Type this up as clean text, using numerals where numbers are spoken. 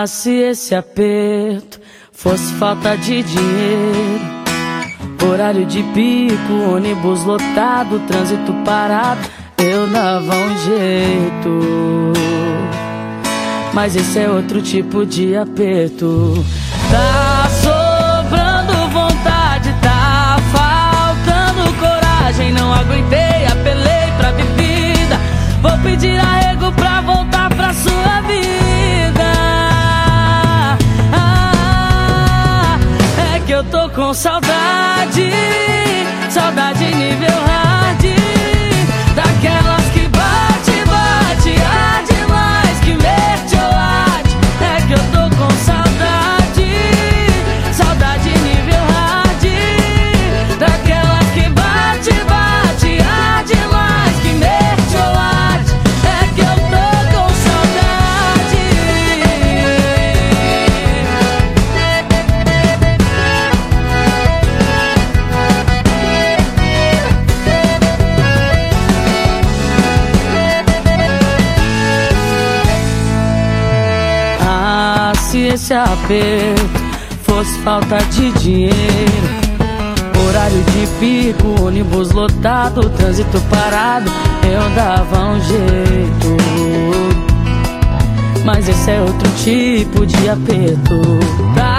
Se esse aperto fosse falta de dinheiro, horário de pico, ônibus lotado, trânsito parado, eu dava um jeito. Mas esse é outro tipo de aperto. Tá sobrando vontade, tá faltando coragem. Não aguentei, apelei pra bebida. Vou pedir arrego pra voltar pra sua vida. É que eu tô com saudade, saudade nível hard, daquelas que bate, bate, arde mais que mertiolate. É que eu tô com saudade, saudade nível hard, daquelas que bate, bate, arde mais que mertiolate. É que eu tô com saudade. Se esse aperto fosse falta de dinheiro, horário de pico, ônibus lotado, trânsito parado, eu dava um jeito. Mas esse é outro tipo de aperto.